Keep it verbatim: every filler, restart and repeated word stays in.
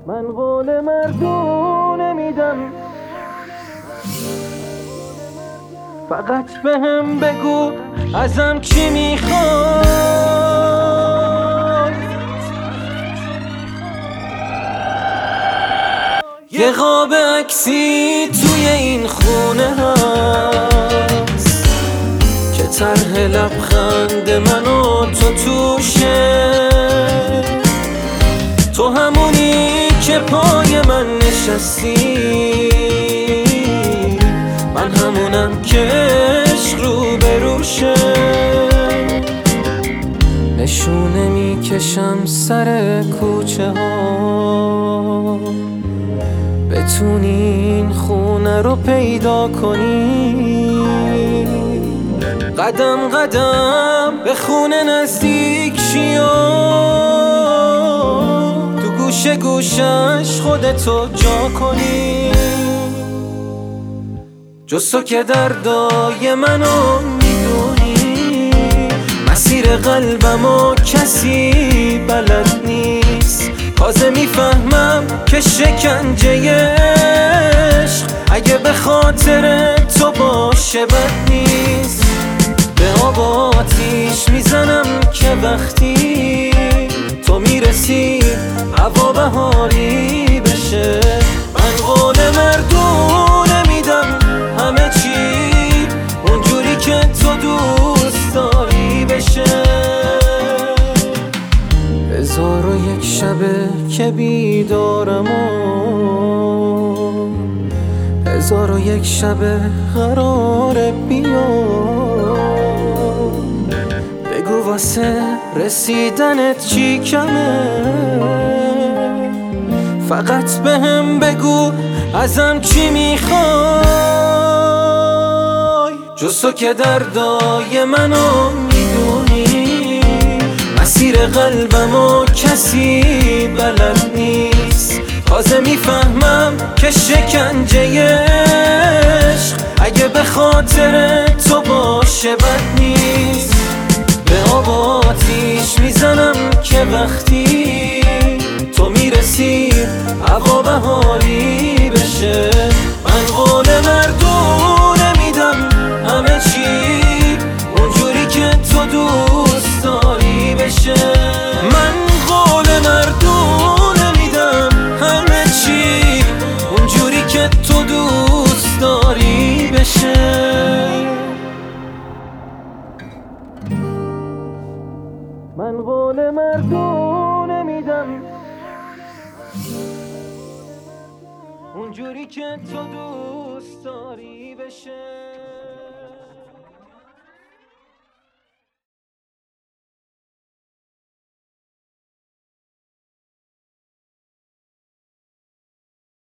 من قول مردونه میدم، فقط به هم بگو ازم چی میخوای. یه قاب عکسی توی این خونه هست که طرح لبخند من و تو توشه. تو همونی که پای من نشستی، من همونم که عشق رو بروشه. نشونه میکشم سر کوچه ها، بتونی این خونه رو پیدا کنی. قدم قدم به خونه نزدیک شیا، تو گوشه گوشش خودتو جا کنی. جز تو که دردای منو میدونی، مسیر قلبمو کسی بلد نیست. تازه میفهمم که شکنجه عشق اگه به خاطر تو باشه بد نیست. به آب آتیش میزنم که وقتی تو میرسی هوا بهاری بشه. من قول مردونه میدم همه چی اونجوری که تو دوست داری بشه. هزار و یک شبه که بیدارم و هزار و یک شبه قراره بیام. بگو واسه رسیدنت چی کمه، فقط به هم بگو ازم چی میخوای. جز تو که دردای منو میدونی، مسیر قلبمو کسی بلد نیست. تازه میفهمم که شکنجه عشق اگه به خاطر تو باشه بد نیست. به آب آتیش میزنم که وقتی تو میرسی هوا بهاری بشه. من قول مردونه میدم همه چی اونجوری که تو دوست داری بشه. من قول مردونه میدم همه چی اونجوری که تو دوست داری بشه. من قول مردونه میدم اونجوری که تو دوست داری بشه.